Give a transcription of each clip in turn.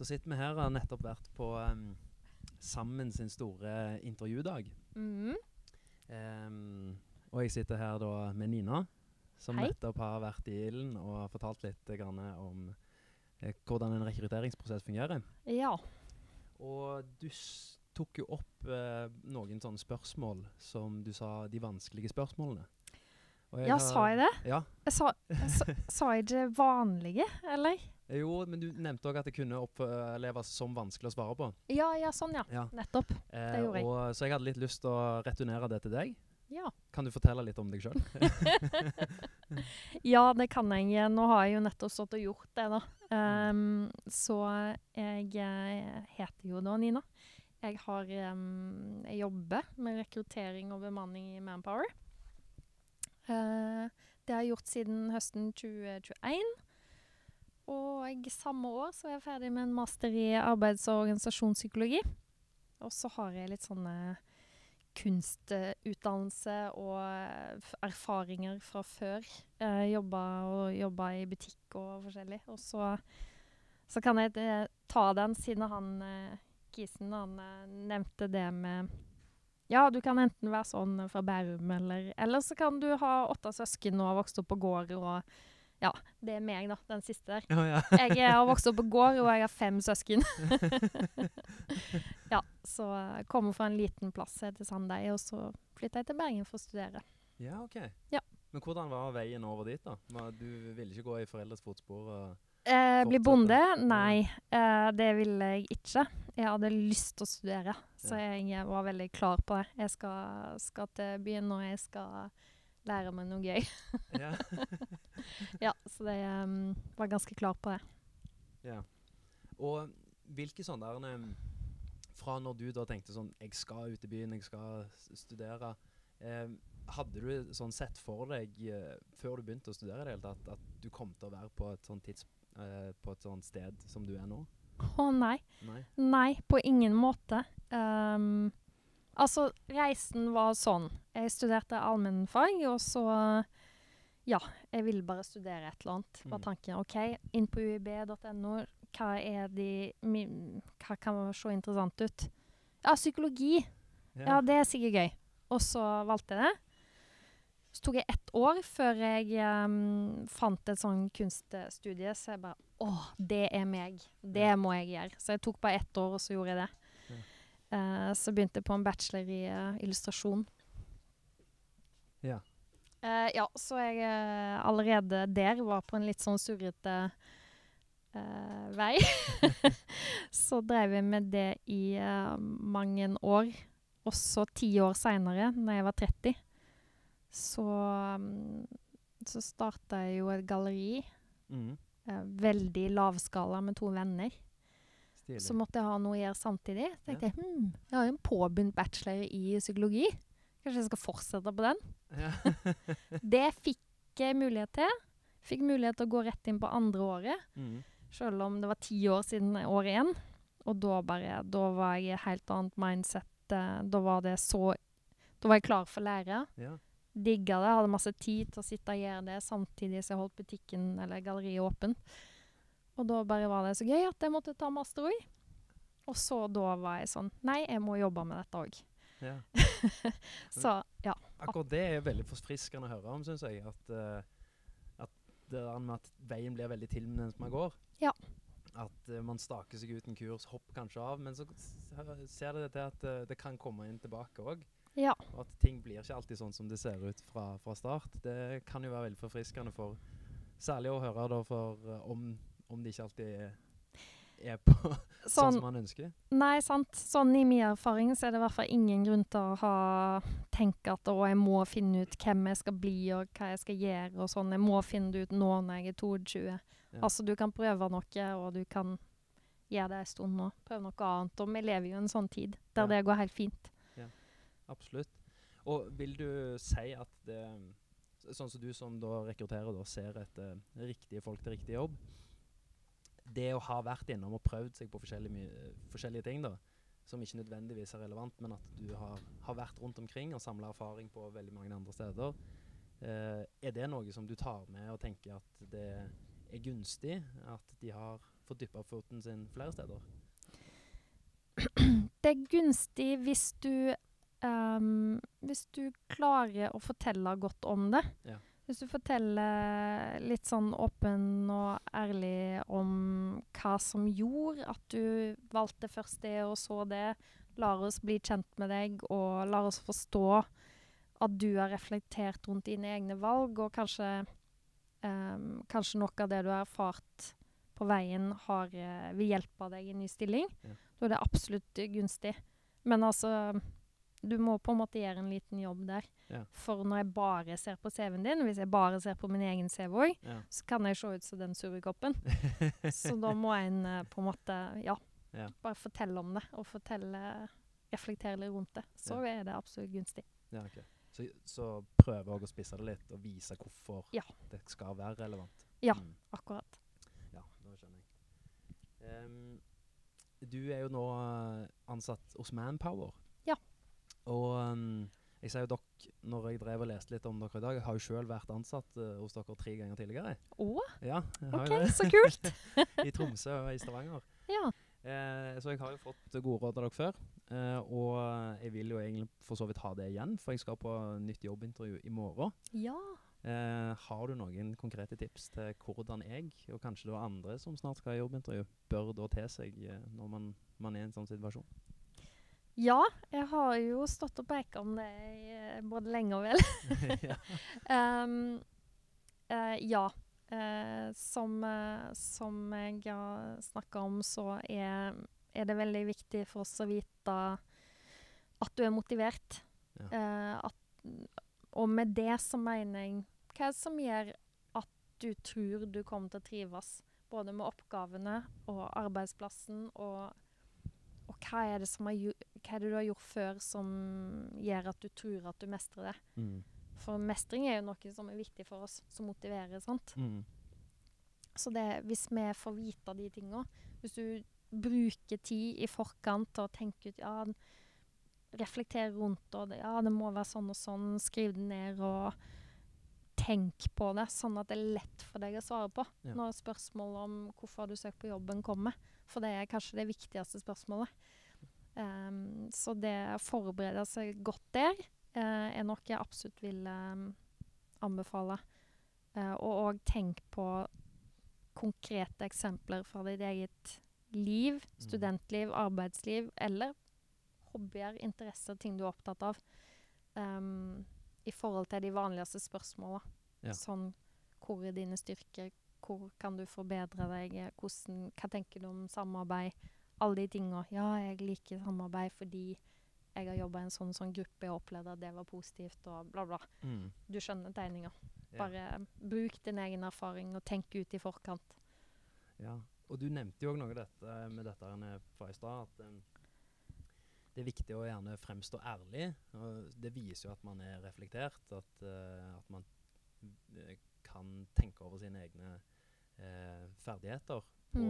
Da sitter vi her og har nettopp vært på Sammen sin store intervjudag. Og jeg sitter her da med Nina, som Hei. nettopp har vært i Ilden og har fortalt litt grann om hvordan en rekrutteringsprosess fungerer. Ja. Og du tok jo opp noen sånne spørsmål som du sa, de vanskelige spørsmålene. Og Ja, sa jeg det? Ja. Sa jeg det vanlige, eller? Jo, men du nevnte også at det kunne oppleves som vanskelig å svare på. Ja, sånn ja. Ja. Nettopp. Det gjorde jeg. Så jeg hadde litt lyst til å returnere det til deg. Ja. Kan du fortelle litt om deg selv? Ja, det kan jeg. Nå har jeg jo nettopp stått og gjort det da. Så jeg heter jo da Nina. Jeg jobber med rekruttering og bemanning i Manpower. Det har jeg gjort siden høsten 2021. Og samme år så er jeg ferdig med en master i arbeids- og organisasjonspsykologi. Og så har jeg litt sånne kunstutdannelse og erfaringer fra før. Jobba i butikk og forskjellig. Og så kan jeg ta den siden Kisen nevnte det med ja, du kan enten være sånn fra Bærum, eller så kan du ha 8 søsken og ha vokst opp på gård, og ja, det er meg da, den siste der. Oh, ja. Jeg har vokst opp på gård, og jeg har 5 søsken. Ja, så jeg kommer fra en liten plass til Sandøy, og så flyttet jeg til Bergen for å studere. Ja, ok. Ja. Men hvordan var veien over dit da? Du ville ikke gå i foreldres fotspor? Bli bonde? Nei, det ville jeg ikke. Jeg hadde lyst til å studere, så jeg var veldig klar på det. Jeg skal til byen, og jeg skal lære meg noe gøy. Ja. Ja, så det var ganske klar på det. Ja. Og hvilke sånne der, fra når du da tenkte sånn, jeg skal ut i byen, jeg skal studere, hadde du sånn sett for deg, før du begynte å studere det hele tatt, at du kom til å være på et sånt på et sånt sted som du er nå? Nei. Nei, på ingen måte. Altså, reisen var sånn. Jeg studerte allmennfag, og så, ja, jeg ville bare studere et eller annet. Var tanken, ok, inn på uib.no, hva kan se interessant ut? Ja, psykologi. Ja, det er sikkert gøy. Og så valgte jeg det. Så tok jeg 1 år før jeg fant et sånn kunststudie, så jeg bare, det er meg. Det må jeg gjøre. Så jeg tok bare 1 år, og så gjorde jeg det. Så begynte jeg på en bachelor i illustrasjon. Ja. Ja, så jeg allerede der var på en litt sånn surrete vei. Så drev jeg med det i mange år. Også 10 år senere, når jeg var 30. Så startet jeg jo et galleri. Veldig lavskala med 2 venner. Stilig. Så måtte jeg ha noe å gjøre samtidig. Så tenkte jeg, jeg har jo en påbegynt bachelor i psykologi. Kanskje jeg skal fortsette på den? Ja. Det fikk jeg mulighet til. Fikk mulighet til å gå rett inn på andre året. Selv om det var 10 år siden år 1. Og da var jeg i et helt annet mindset. Da var jeg klar for lære. Ja. Digget det, hadde masse tid til å sitte og gjøre det, samtidig så jeg holdt butikken eller galleriet åpen. Og da bare var det så gøy at jeg måtte ta master også. Og så da var jeg sånn, nei, jeg må jobbe med dette også. Ja. Så, ja. Akkurat det er veldig forfriskende å høre om, synes jeg, at det der med at veien blir veldig til mens man går. Ja. At man staker seg ut en kurs, hopper kanskje av, men så ser det til at det kan komme inn tilbake også. Ja. Og at ting blir ikke alltid sånn som det ser ut fra start. Det kan jo være veldig forfriskende for, særlig å høre da om det ikke alltid er på sånn som man ønsker. Nei, sant. Sånn i min erfaring så er det i hvert fall ingen grunn til å tenke at jeg må finne ut hvem jeg skal bli og hva jeg skal gjøre og sånn. Jeg må finne det ut nå når jeg er 22. Ja. Altså, du kan prøve noe, og du kan gjøre det en stund nå. Prøve noe annet. Og vi lever jo i en sånn tid der det går helt fint. Absolutt. Og vil du si at det, sånn som du som da rekrutterer da, ser etter riktige folk til riktig jobb, det å ha vært innom og prøvd seg på forskjellige ting da, som ikke nødvendigvis er relevant, men at du har vært rundt omkring og samlet erfaring på veldig mange andre steder, er det noe som du tar med og tenker at det er gunstig, at de har få dyppet foten sin flere steder? Det er gunstig hvis du klarer å fortelle godt om det. Ja. Hvis du forteller litt sånn åpen og ærlig om hva som gjorde at du valgte først det og så det, lar oss bli kjent med deg og lar oss forstå at du har reflektert rundt dine egne valg, og kanskje noe av det du har erfart på veien vil hjelpe deg i en ny stilling. Ja. Da er det absolutt gunstig. Men altså, du må på en måte gjøre en liten jobb der. Ja. For når jeg bare ser på CV-en din, hvis jeg bare ser på min egen CV også, så kan jeg se ut som den surrekoppen. Så da må en på en måte, bare fortelle om det, og reflektere litt rundt det. Så er det absolutt gunstig. Ja, ok. Så prøve å spisse det litt, og vise hvorfor det skal være relevant. Ja, akkurat. Ja, det skjønner jeg. Du er jo nå ansatt hos Manpower. Ja. Og jeg sier jo dere, når jeg drev og leste litt om dere i dag, jeg har jo selv vært ansatt hos dere 3 ganger tidligere. Ja, jeg har jo det. Så kult! I Tromsø og i Stavanger. Ja. Så jeg har jo fått gode råd av dere før, og jeg vil jo egentlig for så vidt ha det igjen, for jeg skal på nytt jobbintervju i morgen. Ja. Har du noen konkrete tips til hvordan jeg, og kanskje da andre som snart skal ha jobbintervju, bør da til seg når man er i en sånn situasjon? Ja, jeg har jo stått og peket om det både lenge og vel. Som jeg har snakket om, så er det veldig viktig for oss å vite at du er motivert. Og med det så mener jeg, hva er det som gjør at du tror du kommer til å trives, både med oppgavene og arbeidsplassen, og hva er det du har gjort før som gjør at du tror at du mestrer det? For mestring er jo noe som er viktig for oss, som motiverer, sant? Så hvis vi får vite de tingene, hvis du bruker tid i forkant til å tenke ut, reflektere rundt, og det må være sånn og sånn, skriv det ned og tenk på det, sånn at det er lett for deg å svare på når spørsmål om hvorfor du søker på jobben kommer. For det er kanskje det viktigste spørsmålet. Så det å forberede seg godt der er noe jeg absolutt vil anbefale. Og tenk på konkrete eksempler fra ditt eget liv, studentliv, arbeidsliv, eller hobbyer, interesser, ting du er opptatt av, i forhold til de vanligste spørsmålene. Sånn, hvor er dine styrker? Hvor kan du forbedre deg? Hva tenker du om samarbeid? Alle de tingene. Ja, jeg liker samarbeid fordi jeg har jobbet i en sånn gruppe, jeg opplevde at det var positivt, og bla bla. Du skjønner tegninger. Bare bruk din egen erfaring, og tenk ut i forkant. Ja, og du nevnte jo også noe med dette fra i stad, at det er viktig å gjerne fremstå ærlig, og det viser jo at man er reflektert, at man kan tenke over sine egne ferdigheter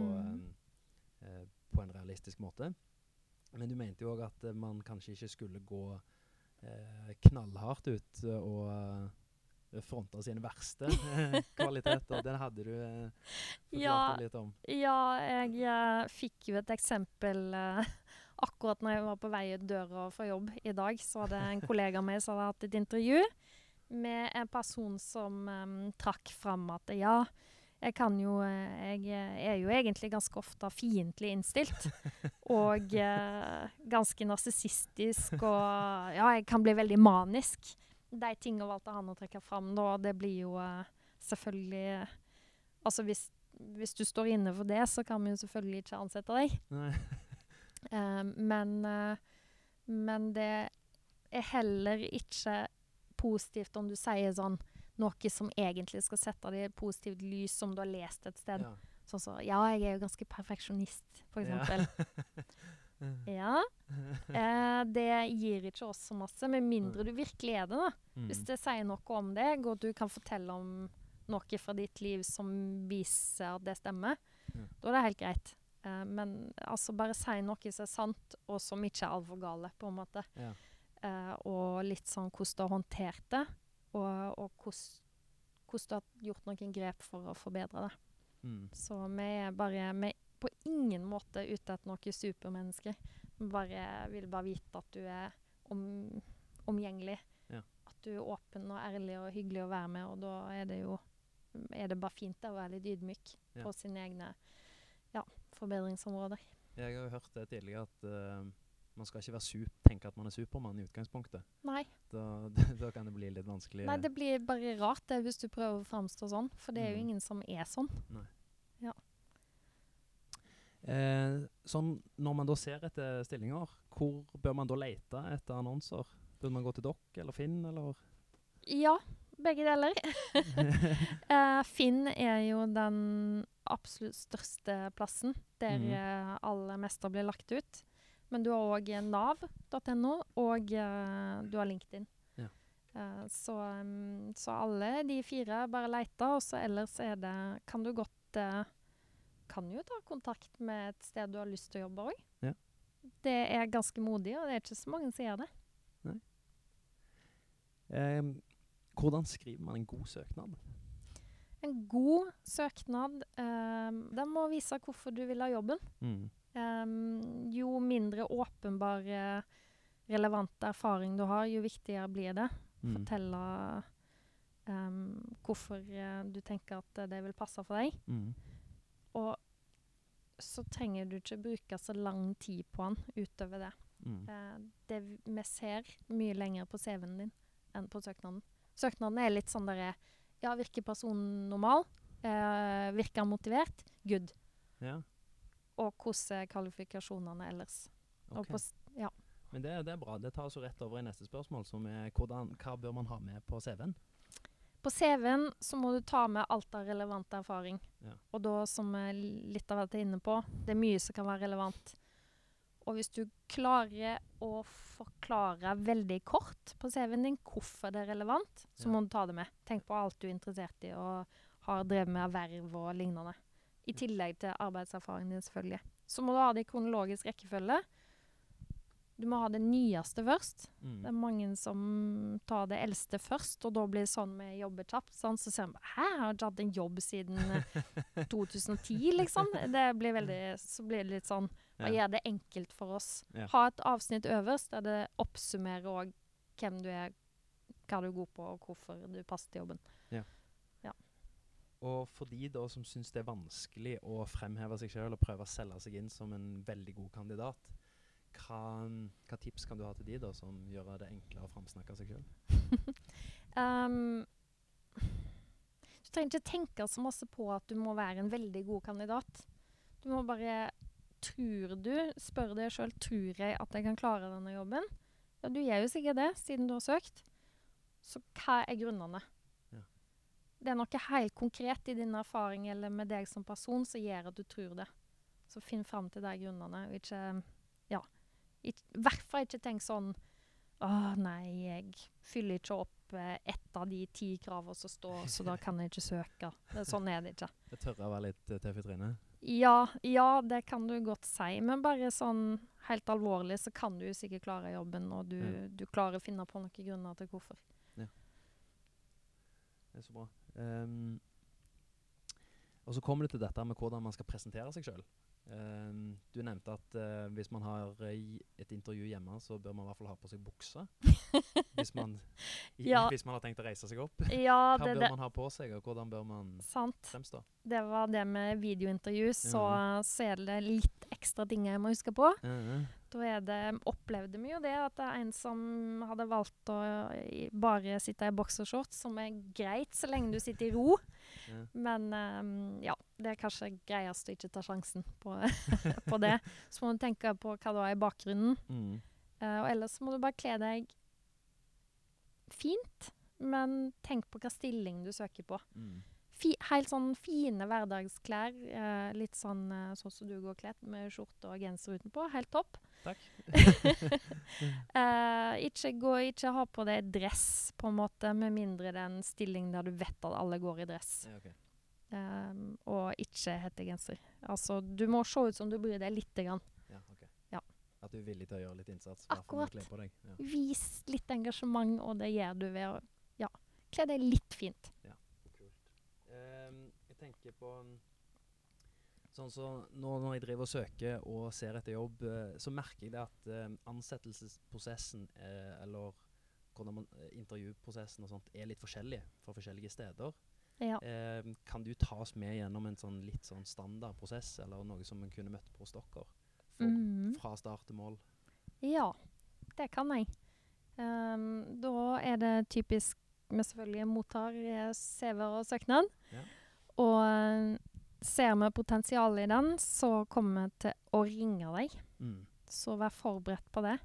på en realistisk måte. Men du mente jo også at man kanskje ikke skulle gå knallhardt ut og fronte sine verste kvaliteter. Den hadde du forklart litt om. Ja, jeg fikk jo et eksempel akkurat når jeg var på vei ut døra for jobb i dag, så var det en kollega av meg som hadde hatt et intervju med en person som trakk fram at jeg er jo egentlig ganske ofte fiendtlig innstilt, og ganske narsissistisk, og jeg kan bli veldig manisk. De tingene valgte han å trekke fram da, det blir jo selvfølgelig, altså hvis du står inne for det, så kan vi jo selvfølgelig ikke ansette deg. Nei. Men det er heller ikke positivt om du sier sånn, noe som egentlig skal sette deg i et positivt lys som du har lest et sted. Sånn så, jeg er jo ganske perfeksjonist, for eksempel. Det gir ikke oss så masse, med mindre du virkelig er det da. Hvis det sier noe om deg, og du kan fortelle om noe fra ditt liv som viser at det stemmer, da er det helt greit. Men altså bare si noe som er sant, og som ikke er alvor gale, på en måte. Og litt sånn hvordan du har håndtert det, og hvordan du har gjort noen grep for å forbedre det. Så vi på ingen måte ute etter noe supermenneske. Vil bare vite at du er omgjengelig. Ja. At du er åpen og ærlig og hyggelig å være med, og da er det bare fint å være litt ydmyk på sine egne forbedringsområder. Jeg har jo hørt det tidligere at man skal ikke tenke at man er Supermann i utgangspunktet. Nei. Da kan det bli litt vanskelig. Nei, det blir bare rart det hvis du prøver å fremstå sånn, for det er jo ingen som er sånn. Nei. Ja. Sånn, når man da ser etter stillinger, hvor bør man da lete etter annonser? Bør man gå til dere eller Finn, eller? Ja, begge deler. Finn er jo den absolutt største plassen der alle mester blir lagt ut. Men du har også nav.no, og du har LinkedIn. Ja. Så alle de 4 bare leter, og så ellers kan du godt kan jo ta kontakt med et sted du har lyst til å jobbe også. Ja. Det er ganske modig, og det er ikke så mange som gjør det. Nei. Hvordan skriver man en god søknad? En god søknad, den må vise hvorfor du vil ha jobben. Jo mindre åpenbare relevante erfaring du har, jo viktigere blir det. Fortelle hvorfor du tenker at det vil passe for deg. Og så trenger du ikke bruke så lang tid på den utover det. Vi ser mye lenger på CV-en din enn på søknaden. Søknaden er litt sånn der, virker personen normal? Virker motivert? Good. Ja. Og hvordan kvalifikasjonene ellers. Okay. Men det er bra. Det tar oss rett over i neste spørsmål, som er hva bør man ha med på CV-en? På CV-en så må du ta med alt av relevant erfaring. Ja. Og da, som litt av det er inne på, det er mye som kan være relevant. Og hvis du klarer å forklare veldig kort på CV-en din hvorfor det er relevant, så må du ta det med. Tenk på alt du er interessert i og har drevet med erverv og lignende. I tillegg til arbeidserfaringen din, selvfølgelig. Så må du ha det i kronologisk rekkefølge. Du må ha det nyeste først. Det er mange som tar det eldste først, og da blir det sånn med jobber kjapt. Sånn, så ser man, jeg har ikke hatt en jobb siden 2010, liksom. Så blir det litt sånn, og gjør det enkelt for oss. Ja. Ha et avsnitt øverst, der det oppsummerer også hvem du er, hva du er god på, og hvorfor du passer til jobben. Ja. Ja. Og for de da som synes det er vanskelig å fremheve seg selv og prøve å selge seg inn som en veldig god kandidat, hva tips kan du ha til de da, som gjør det enklere å fremsnakke seg selv? Du trenger ikke tenke så masse på at du må være en veldig god kandidat. Du må bare, spør deg selv, tror jeg at jeg kan klare denne jobben? Ja, du gjør jo sikkert det, siden du har søkt. Så hva er grunnene? Ja. Det er noe helt konkret i din erfaring eller med deg som person som gjør at du tror det. Så finn frem til de grunnene, og ikke, i hvert fall ikke tenk sånn, nei, jeg fyller ikke opp ett av de 10 kravene som står, så da kan jeg ikke søke. Sånn er det ikke. Det tørre å være litt tøff i trynet? Ja, det kan du godt si, men bare sånn helt alvorlig så kan du jo sikkert klare jobben, og du klarer å finne på noen grunner til hvorfor. Ja. Det er så bra. Og så kommer du til dette med hvordan man skal presentere seg selv. Du nevnte at hvis man har et intervju hjemme, så bør man i hvert fall ha på seg bukser. hvis man har tenkt å reise seg opp. Hva bør man ha på seg, og hvordan bør man fremstå? Det var det med videointervju, så er det litt ekstra ting jeg må huske på. Da opplevde vi jo det at det er en som hadde valgt å bare sitte i boxershorts, som er greit så lenge du sitter i ro. Men det er kanskje greiest å ikke ta sjansen på det. Så må du tenke på hva da er i bakgrunnen. Og ellers må du bare kle deg fint, men tenk på hva stilling du søker på. Helt sånn fine hverdagsklær, litt sånn som du går kledd, med skjorte og genser utenpå, helt topp. Takk. Ikke ha på deg dress, på en måte, med mindre det er en stilling der du vet at alle går i dress. Ja, okay. Og ikke hettegenser. Altså, du må se ut som du bryr deg litt grann. Ja, ok. Ja. At du er villig til å gjøre litt innsats. Akkurat. Kle på deg. Ja. Vis litt engasjement, og det gjør du ved å kle deg litt fint. Ja, kult. Jeg tenker på Sånn så når jeg driver og søker og ser etter jobb, så merker jeg det at ansettelsesprosessen eller hvordan intervjuprosessen og sånt litt forskjellig fra forskjellige steder. Ja. Kan du ta oss med gjennom en sånn litt sånn standard prosess, eller noe som man kunne møtt på hos dere fra start til mål? Ja, det kan jeg. Da det typisk vi selvfølgelig mottar CV og søknad. Ja. Og ser vi potensial i den, så kommer vi til å ringe deg. Så vær forberedt på det.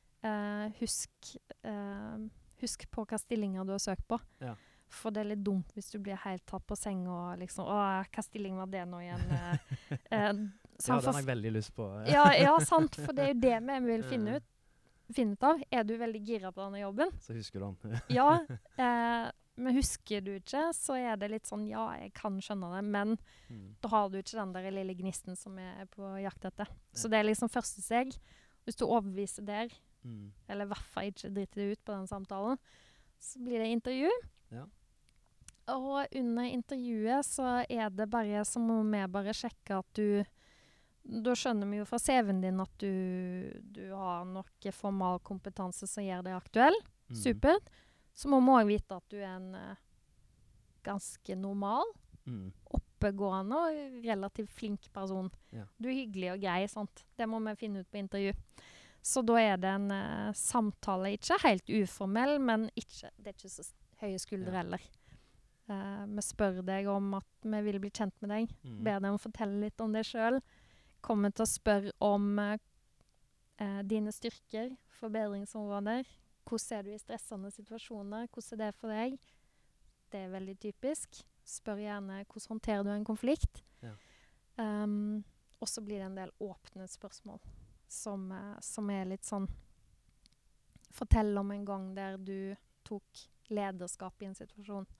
Husk på hva stillinger du har søkt på. Ja. For det litt dumt hvis du blir helt tatt på seng og liksom, hva stilling var det nå igjen? Ja, den har jeg veldig lyst på. ja, sant, for det jo det vi vil finne ut av. Du veldig gira på denne jobben? Så husker du den. Ja, men husker du ikke, så det litt sånn, ja, jeg kan skjønne det, men da har du ikke den der lille gnisten som på jakt etter. Ja. Så det liksom første steg. Hvis du overbeviser der, eller i hvert fall ikke driter det ut på den samtalen, så blir det intervju. Ja. Og under intervjuet så det bare, så må vi bare sjekke at da skjønner vi jo fra CV-en din at du har noe formal kompetanse som gjør deg aktuell. Supert. Så må vi også vite at du en ganske normal, oppegående og relativt flink person. Ja. Du hyggelig og grei, sant? Det må vi finne ut på intervju. Så da det en samtale, ikke helt uformell, men det ikke så høye skuldre heller. Vi spør deg om at vi vil bli kjent med deg. Ber deg om å fortelle litt om deg selv. Kommer til å spørre om dine styrker, forbedringsområder. Hvordan du i stressende situasjoner? Hvordan det for deg? Det veldig typisk. Spør gjerne hvordan håndterer du en konflikt. Ja. Og så blir det en del åpne spørsmål som litt sånn fortell om en gang der du tok lederskap i en situasjon.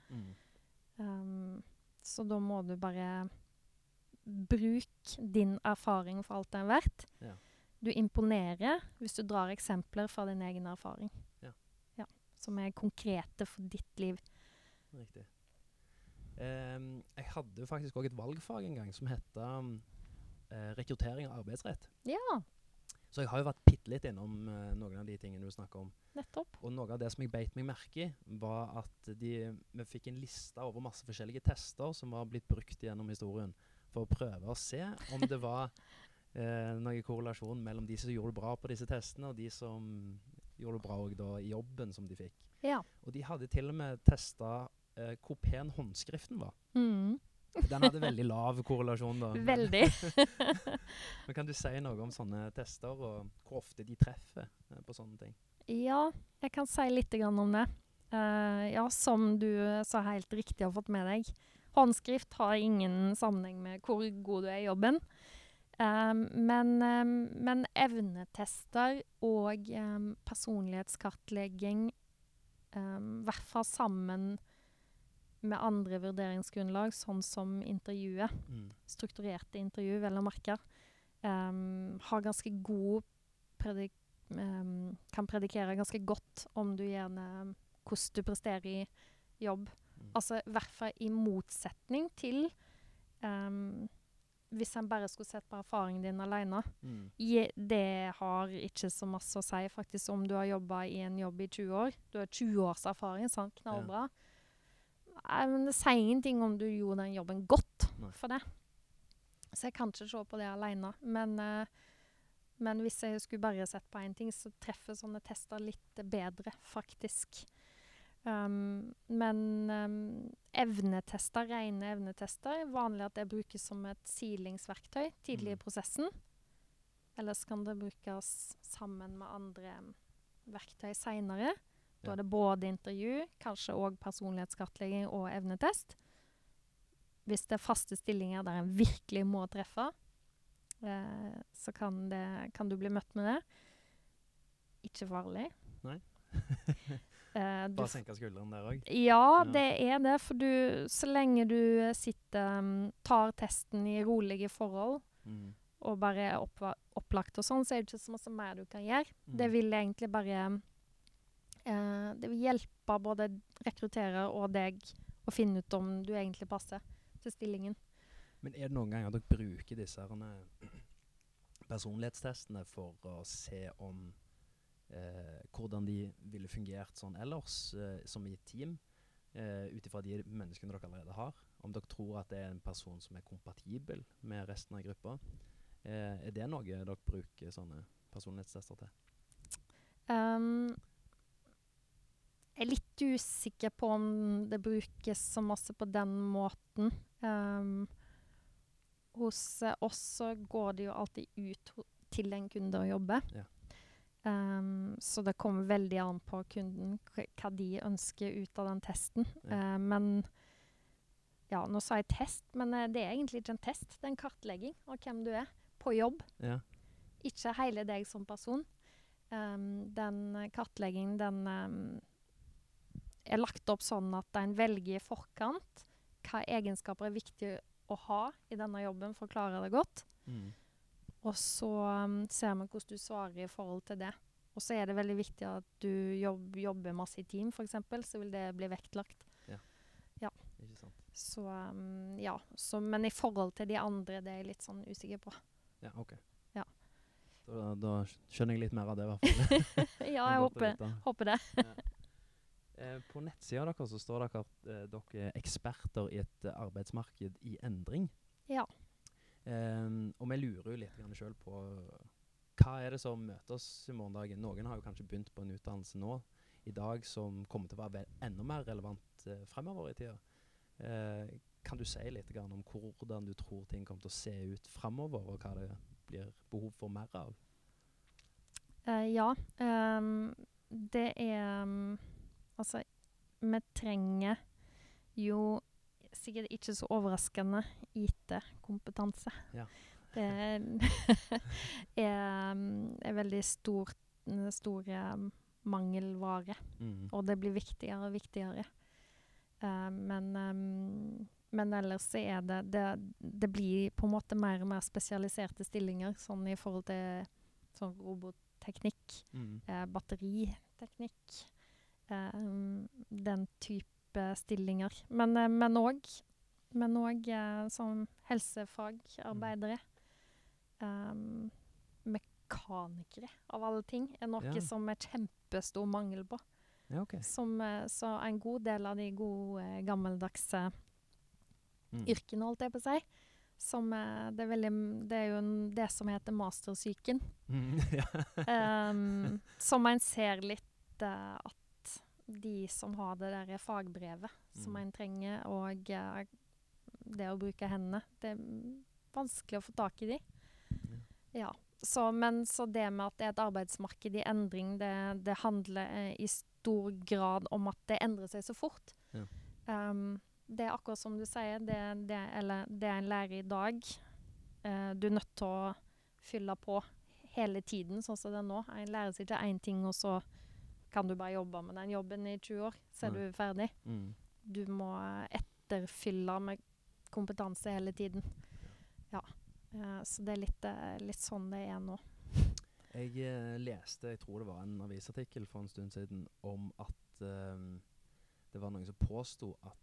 Så da må du bare bruke din erfaring for alt det verdt. Ja. Du imponerer hvis du drar eksempler fra din egen erfaring. Ja, som konkrete for ditt liv. Riktig. Jeg hadde faktisk også et valgfag en gang som heter rekruttering av arbeidsrett. Ja. Så jeg har jo vært pittelitt innom noen av de tingene du snakker om. Nettopp. Og noe av det som jeg beit meg merke i, var at vi fikk en liste over masse forskjellige tester som var blitt brukt gjennom historien, for å prøve å se om det var noen korrelasjon mellom de som gjorde det bra på disse testene, og de som gjorde det bra også da, i jobben som de fikk. Ja. Og de hadde til og med testet hvor pen håndskriften var. Den hadde veldig lav korrelasjon da. Veldig. Men kan du si noe om sånne tester, og hvor ofte de treffer på sånne ting? Ja, jeg kan si litt grann om det. Ja, som du så helt riktig har fått med deg. Håndskrift har ingen sammenheng med hvor god du i jobben. Men evnetester og personlighetskartlegging, i hvert fall sammen med andre vurderingsgrunnlag, sånn som intervjuet, strukturerte intervju, vel å merke, har ganske god kan predikere ganske godt om du gjerne hvordan du presterer i jobb. Altså i hvert fall i motsetning til hvis en bare skulle sett på erfaringen din alene. Det har ikke så masse å si faktisk om du har jobbet i en jobb i 20 år. Du har 20 års erfaring, sant? Knallbra. Nei, men det sier ingenting om du gjorde den jobben godt for det. Så jeg kan ikke se på det alene. Men hvis jeg skulle bare sett på en ting, så treffer sånne tester litt bedre, faktisk. Men evnetester, rene evnetester, vanlig at det brukes som et silingsverktøy tidlig i prosessen. Ellers kan det brukes sammen med andre verktøy senere. Da det både intervju, kanskje også personlighetskartlegging og evnetest. Hvis det faste stillinger der en virkelig må treffe, så kan du bli møtt med det. Ikke farlig. Nei. Bare senke skulderen der også? Ja, det det. For så lenge du tar testen i rolige forhold, og bare opplagt og sånn, så det ikke så masse mer du kan gjøre. Det vil egentlig bare det vil hjelpe både rekrutterer og deg å finne ut om du egentlig passer til stillingen. Men er det noen ganger dere bruker disse personlighetstestene for å se om hvordan de ville fungert sånn ellers, som i et team, utifra de menneskene dere allerede har? Om dere tror at det er en person som er kompatibel med resten av gruppa? Er det noe dere bruker sånne personlighetstester til? Jeg er litt usikker på om det brukes så masse på den måten. Hos oss så går det jo alltid ut til en kunde å jobbe. Ja. Så det kommer veldig an på kunden, hva de ønsker ut av den testen. Ja. Men ja, nå sa jeg test, men det er egentlig ikke en test. Det er en kartlegging av hvem du er på jobb. Ja. Ikke hele deg som person. Den kartleggingen, den er lagt opp sånn at en velger i forkant hva egenskaper er viktig å ha i denne jobben for å klare det godt. Og så ser vi hvordan du svarer i forhold til det. Og så er det veldig viktig at du jobber masse i team, for eksempel, så vil det bli vektlagt. Ja. Ja. Ikke sant. Så, ja. Men i forhold til de andre, det er jeg litt sånn usikker på. Ja, ok. Ja. Da skjønner jeg litt mer av det, i hvert fall. Ja, jeg håper det. Ja. På nettsida deres så står dere at dere er eksperter i et arbeidsmarked i endring. Ja. Og vi lurer jo litt selv på hva er det som møter oss i morgendagen. Noen har jo kanskje begynt på en utdannelse nå i dag som kommer til å være enda mer relevant fremover i tida. Kan du si litt om hvordan du tror ting kommer til å se ut fremover, og hva det blir behov for mer av? Ja, det er altså, vi trenger jo sikkert ikke så overraskende IT-kompetanse. Ja. Det er veldig stor mangelvare, og det blir viktigere og viktigere. Men ellers så er det blir på en måte mer og mer spesialiserte stillinger, sånn i forhold til sånn robotteknikk, batteriteknikk, den type stillinger. Men også som helsefagarbeidere, mekanikere av alle ting, er noe som er kjempestor mangel på. Ja, okay. Så en god del av de gode gammeldagse yrkene, holdt jeg på å si, det er jo det som heter mastersyken. Som en ser litt at de som har det der fagbrevet som en trenger, og det å bruke hendene, det er vanskelig å få tak i de. Ja. Så det med at det er et arbeidsmarked i endring, det handler i stor grad om at det endrer seg så fort. Ja. Det er akkurat som du sier, det er en lærer i dag. Du er nødt til å fylle på hele tiden, sånn som det er nå. En lærer seg ikke én ting, og så kan du bare jobbe med den jobben i 20 år, så er du ferdig. Du må etterfylle med kompetanse hele tiden. Ja. Så det er litt sånn det er nå. Jeg leste, jeg tror det var en avisartikkel for en stund siden, om at det var noen som påstod at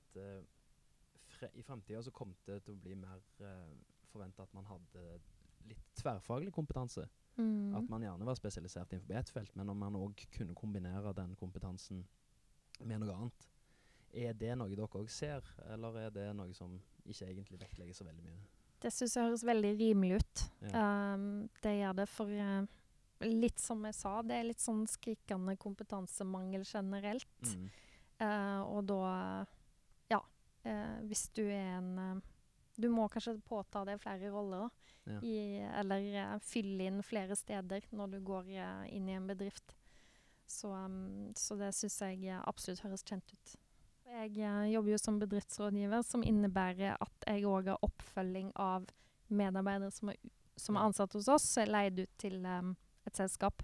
i fremtiden så kom det til å bli mer forventet at man hadde litt tverrfaglig kompetanse. At man gjerne var spesialisert innenfor et felt, men om man også kunne kombinere den kompetansen med noe annet. Er det noe dere også ser, eller er det noe som ikke egentlig vektlegger så veldig mye? Det synes jeg høres veldig rimelig ut. Ja. Det gjør det for litt som jeg sa, det er litt sånn skrikende kompetansemangel generelt. Og da, ja, hvis du er du må kanskje påta deg flere roller da, eller fylle inn flere steder når du går inn i en bedrift. Så det synes jeg absolutt høres kjent ut. Jeg jobber jo som bedriftsrådgiver, som innebærer at jeg også har oppfølging av medarbeidere som er ansatt hos oss, så jeg leid ut til et selskap.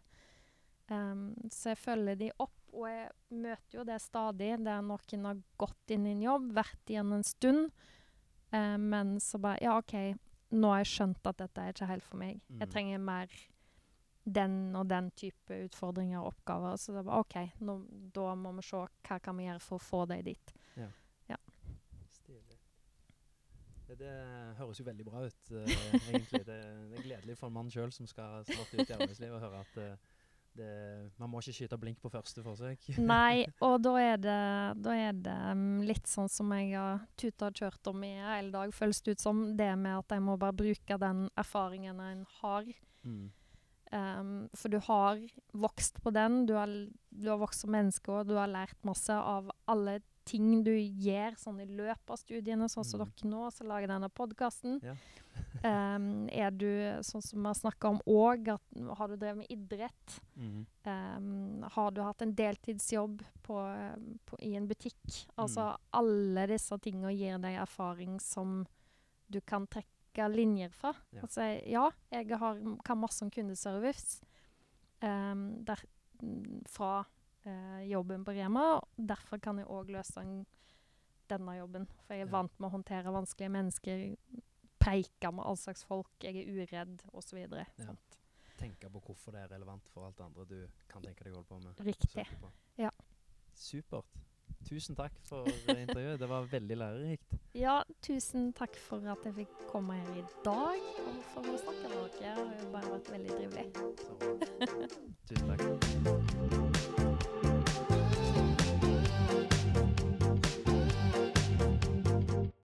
Så jeg følger de opp, og jeg møter jo det stadig, der noen har gått inn i en jobb, vært igjen en stund, men så bare, ja ok, nå har jeg skjønt at dette er ikke helt for meg. Jeg trenger mer den og den type utfordringer og oppgaver. Så det var ok, da må vi se hva kan vi gjøre for å få deg dit. Ja. Stilig. Det høres jo veldig bra ut, egentlig. Det er gledelig for en mann selv som skal snart ut i arbeidslivet og høre at man må ikke skyte blink på første forsøk. Nei, og da er det litt sånn som jeg har tutet og kjørt om i hele dag, føles det ut som det med at jeg må bare bruke den erfaringen en har. For du har vokst på den, du har vokst som menneske, og du har lært masse av alle ting du gjør sånn i løpet av studiene, sånn som dere nå, så lager denne podcasten. Ja. Er du, sånn som vi har snakket om også, har du drevet med idrett? Har du hatt en deltidsjobb i en butikk? Altså, alle disse tingene gir deg erfaring som du kan trekke linjer fra. Ja. Altså, ja, jeg kan masse om kundeservice fra jobben på Rema, og derfor kan jeg også løse denne jobben. For jeg er vant med å håndtere vanskelige mennesker, preike med all slags folk, jeg er uredd, og så videre. Ja. Tenke på hvorfor det er relevant for alt det andre du kan tenke deg å holde på med. Riktig, ja. Supert. Tusen takk for intervjuet. Det var veldig lærerikt. Ja, tusen takk for at jeg fikk komme her i dag, og for å snakke med dere. Det har jo bare vært veldig trivelig. Tusen takk.